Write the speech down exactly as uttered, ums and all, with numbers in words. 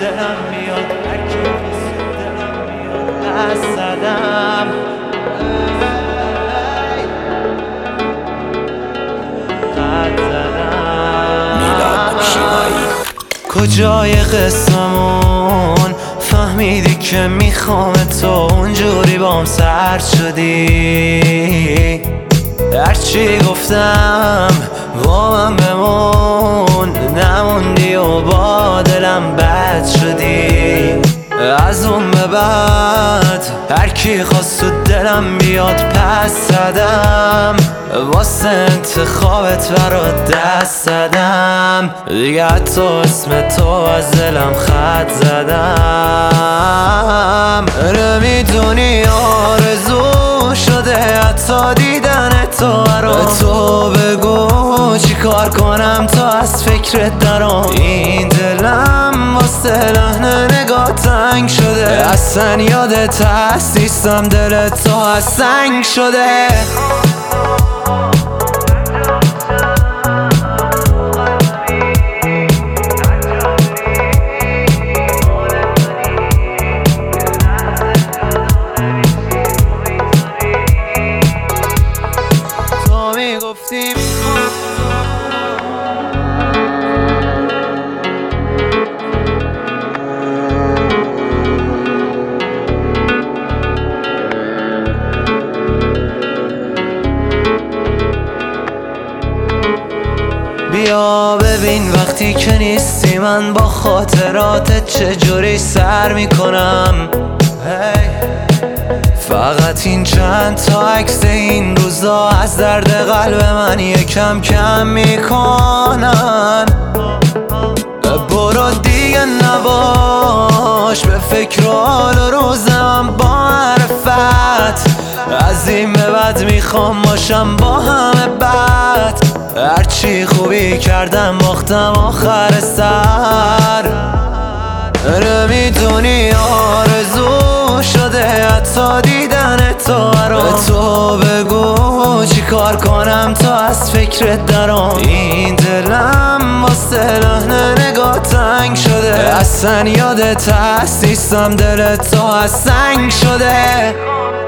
دلم میاد هر کی خواست دلم میاد دست زدم قد زدم میلاد شیوایی. کجای قصمون فهمیدی که میخوام تو اونجوری بام سرد شدی هرچی گفتم با من بمون نموندی و با دلم بد شدی از اون به بعد هرکی خواست تو دلم بیاد پس زدم واسه انتخابت برات دست زدم دیگه حتی اسم تو از دلم خط زدم نمیدونی آرزو شده حتی دیدن تو برام تو بگو چی کار کنم تا از فکرت درام این دلم واسه لحن نگاه تنگ شده اصلا یادت هست نیستم دلت تو از سنگ شده تو میگفتی بیا ببین وقتی که نیستی من با خاطراتت چجوری سر میکنم hey. فقط این چند تا عکس این روزا از درد قلب من یکم کم میکنن برو دیگه نباش به فکر و حال و روزم با معرفت از این به بعد میخوام باشم با همه بد هرچی خوبی کردم باختم آخر سر نمیدونی آرزو شده حتی دیدن تو برام تو بگو چی کار کنم تا از فکرت درام این دلم واسه لحن نگاه تنگ شده اصلا یادت هست نیستم دلت تو از سنگ شده